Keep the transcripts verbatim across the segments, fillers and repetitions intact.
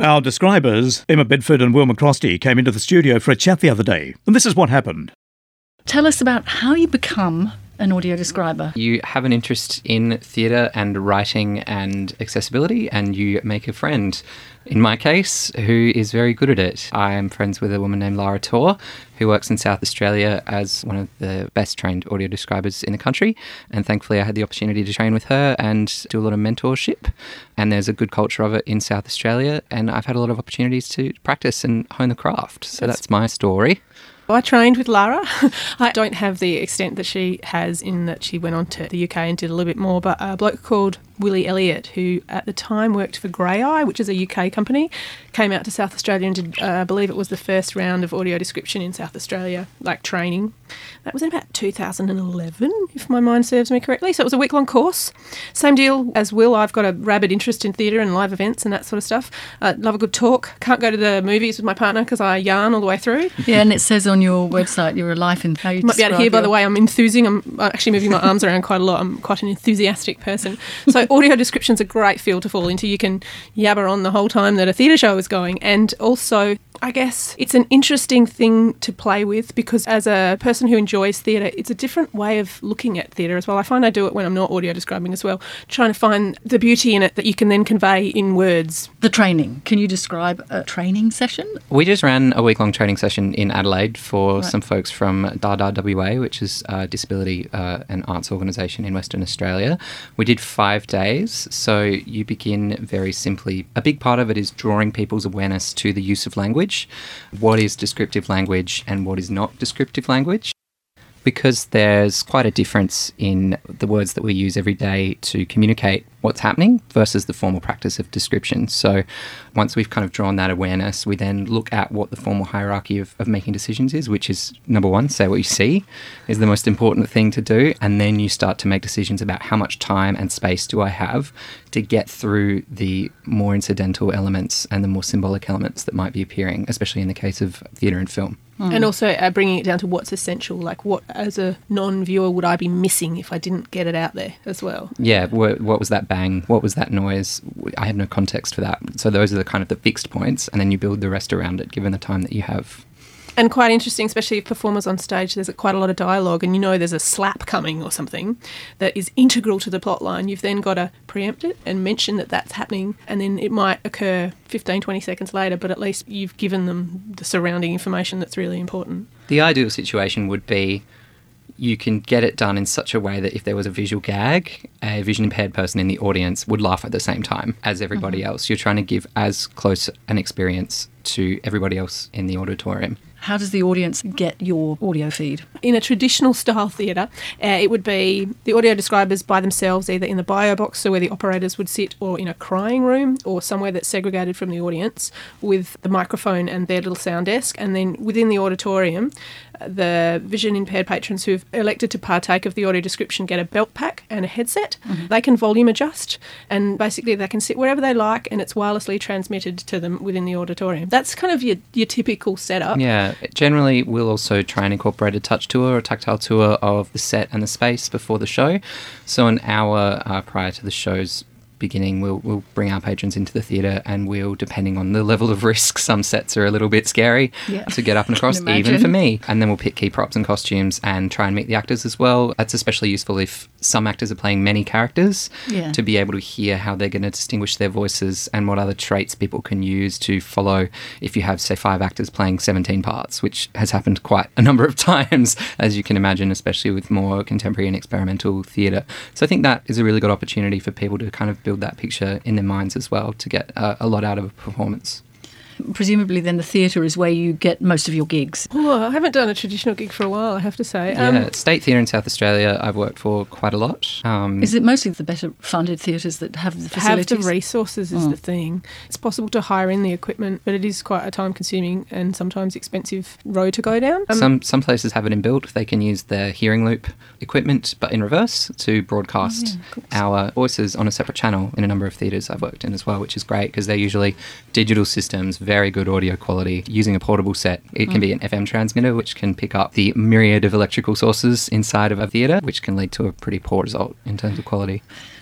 Our describers, Emma Bedford and Will McCrosty, came into the studio for a chat the other day, and this is what happened. Tell us about how you become an audio describer. You have an interest in theatre and writing and accessibility, and you make a friend, in my case, who is very good at it. I am friends with a woman named Lara Tor, who works in South Australia as one of the best trained audio describers in the country, and thankfully I had the opportunity to train with her and do a lot of mentorship, and there's a good culture of it in South Australia, and I've had a lot of opportunities to practice and hone the craft. So that's, that's my story. I trained with Lara. I don't have the extent that she has in that she went on to the U K and did a little bit more, but a bloke called Willie Elliott, who at the time worked for Grey Eye, which is a U K company, came out to South Australia and did, uh, I believe it was the first round of audio description in South Australia, like training. That was in about two thousand eleven, if my mind serves me correctly. So it was a week-long course. Same deal as Will. I've got a rabid interest in theatre and live events and that sort of stuff. I love a good talk. Can't go to the movies with my partner because I yarn all the way through. Yeah, and it says on your website you're a life in how you, you might be able to hear, by the way, I'm enthusing. I'm actually moving my arms around quite a lot. I'm quite an enthusiastic person. So audio description's a great field to fall into. You can yabber on the whole time that a theatre show is going, and also I guess it's an interesting thing to play with because as a person who enjoys theatre, it's a different way of looking at theatre as well. I find I do it when I'm not audio describing as well, trying to find the beauty in it that you can then convey in words. The training. Can you describe a training session? We just ran a week-long training session in Adelaide for right. some folks from Dada W A, which is a disability uh, and arts organisation in Western Australia. We did five days, so you begin very simply. A big part of it is drawing people's awareness to the use of language. What is descriptive language and what is not descriptive language? Because there's quite a difference in the words that we use every day to communicate what's happening versus the formal practice of description. So once we've kind of drawn that awareness, we then look at what the formal hierarchy of, of making decisions is, which is number one, say what you see is the most important thing to do. And then you start to make decisions about how much time and space do I have to get through the more incidental elements and the more symbolic elements that might be appearing, especially in the case of theatre and film. Mm. And also uh, bringing it down to what's essential, like what as a non-viewer would I be missing if I didn't get it out there as well? Yeah, what, what was that bang? What was that noise? I have no context for that. So those are the kind of the fixed points, and then you build the rest around it given the time that you have. And quite interesting, especially if performers on stage, there's quite a lot of dialogue and you know there's a slap coming or something that is integral to the plot line. You've then got to preempt it and mention that that's happening, and then it might occur fifteen, twenty seconds later, but at least you've given them the surrounding information that's really important. The ideal situation would be you can get it done in such a way that if there was a visual gag, a vision impaired person in the audience would laugh at the same time as everybody mm-hmm. else. You're trying to give as close an experience to everybody else in the auditorium. How does the audience get your audio feed? In a traditional style theatre, uh, it would be the audio describers by themselves, either in the bio box, so where the operators would sit, or in a crying room, or somewhere that's segregated from the audience with the microphone and their little sound desk. And then within the auditorium, the vision impaired patrons who've elected to partake of the audio description get a belt pack and a headset. Mm-hmm. They can volume adjust, and basically they can sit wherever they like, and it's wirelessly transmitted to them within the auditorium. That's kind of your, your typical setup. Yeah, generally we'll also try and incorporate a touch tour or a tactile tour of the set and the space before the show. So an hour uh, prior to the show's beginning, we'll we'll bring our patrons into the theatre, and we'll, depending on the level of risk, some sets are a little bit scary yeah. to get up and across, even for me. And then we'll pick key props and costumes and try and meet the actors as well. That's especially useful if some actors are playing many characters, yeah. to be able to hear how they're going to distinguish their voices and what other traits people can use to follow if you have, say, five actors playing seventeen parts, which has happened quite a number of times, as you can imagine, especially with more contemporary and experimental theatre. So I think that is a really good opportunity for people to kind of build that picture in their minds as well to get uh, a lot out of a performance. Presumably then the theatre is where you get most of your gigs. Oh, I haven't done a traditional gig for a while, I have to say. Um, yeah, State Theatre in South Australia I've worked for quite a lot. Um, is it mostly the better funded theatres that have the facilities? Have the resources is oh. the thing. It's possible to hire in the equipment, but it is quite a time consuming and sometimes expensive road to go down. Um, some some places have it inbuilt. They can use their hearing loop equipment, but in reverse, to broadcast oh, yeah, our voices on a separate channel in a number of theatres I've worked in as well, which is great because they're usually digital systems, very good audio quality. Using a portable set, it can mm. be an F M transmitter which can pick up the myriad of electrical sources inside of a theatre, which can lead to a pretty poor result in terms of quality.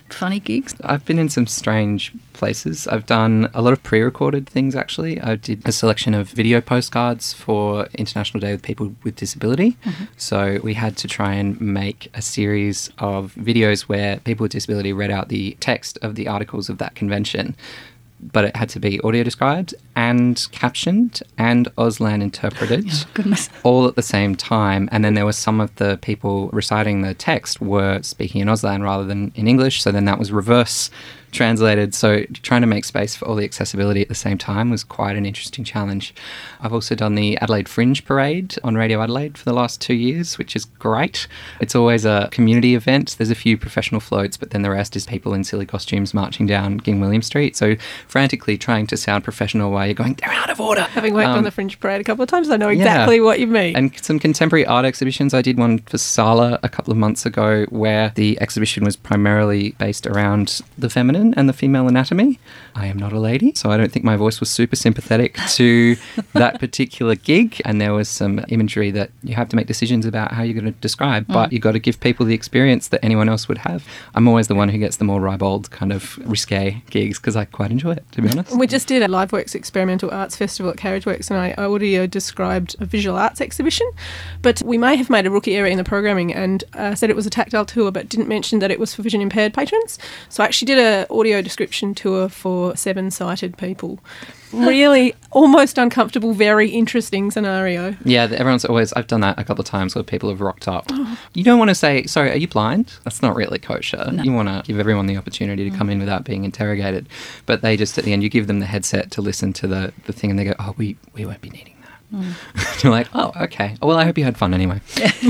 funny gigs? I've been in some strange places. I've done a lot of pre-recorded things, actually. I did a selection of video postcards for International Day of People with Disability. Mm-hmm. So we had to try and make a series of videos where people with disability read out the text of the articles of that convention. But it had to be audio described and captioned and Auslan interpreted, Oh, goodness. all at the same time. And then there was some of the people reciting the text were speaking in Auslan rather than in English. So then that was reverse translated. So trying to make space for all the accessibility at the same time was quite an interesting challenge. I've also done the Adelaide Fringe Parade on Radio Adelaide for the last two years, which is great. It's always a community event. There's a few professional floats, but then the rest is people in silly costumes marching down King William Street. So frantically trying to sound professional while you're going, they're out of order. Having worked Um, on the Fringe Parade a couple of times, I know exactly yeah. what you mean. And some contemporary art exhibitions. I did one for Sala a couple of months ago where the exhibition was primarily based around the feminine and the female anatomy. I am not a lady, so I don't think my voice was super sympathetic to that particular gig. And there was some imagery that you have to make decisions about how you're going to describe, mm. but you've got to give people the experience that anyone else would have. I'm always the one who gets the more ribald kind of risque gigs because I quite enjoy it, to be honest. We just did a LiveWorks Experimental Arts Festival at Carriageworks, and I audio described a visual arts exhibition, but we may have made a rookie error in the programming and uh, said it was a tactile tour but didn't mention that it was for vision impaired patrons. So I actually did an audio description tour for seven sighted people. Really almost uncomfortable, very interesting scenario. Yeah, everyone's always, I've done that a couple of times where people have rocked up. Oh. You don't want to say, sorry, are you blind? That's not really kosher. No. You want to give everyone the opportunity to mm. come in without being interrogated. But they just, at the end, you give them the headset to listen to the, the thing and they go, oh, we, we won't be needing that. Mm. You're like, oh, okay. Well, I hope you had fun anyway.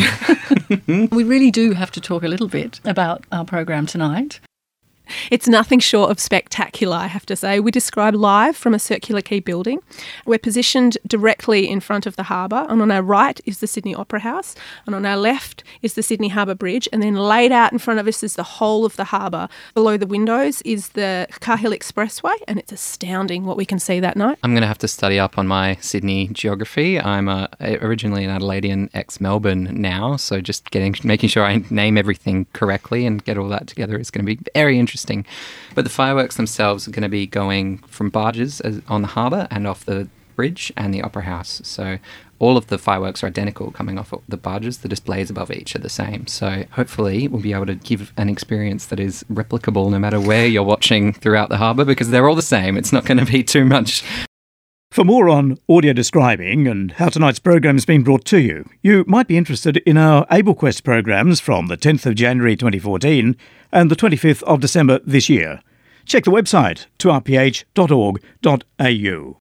We really do have to talk a little bit about our program tonight. It's nothing short of spectacular, I have to say. We describe live from a Circular Quay building. We're positioned directly in front of the harbour, and on our right is the Sydney Opera House, and on our left is the Sydney Harbour Bridge, and then laid out in front of us is the whole of the harbour. Below the windows is the Cahill Expressway, and it's astounding what we can see that night. I'm going to have to study up on my Sydney geography. I'm uh, originally an Adelaidean, ex-Melbourne now, so just getting making sure I name everything correctly and get all that together is going to be very interesting. But the fireworks themselves are going to be going from barges on the harbour and off the bridge and the Opera House. So all of the fireworks are identical coming off the barges. The displays above each are the same. So hopefully we'll be able to give an experience that is replicable no matter where you're watching throughout the harbour, because they're all the same. It's not going to be too much. For more on audio describing and how tonight's program has been brought to you, you might be interested in our AbleQuest programs from the tenth of January twenty fourteen and the twenty-fifth of December this year. Check the website two r p h dot org dot a u.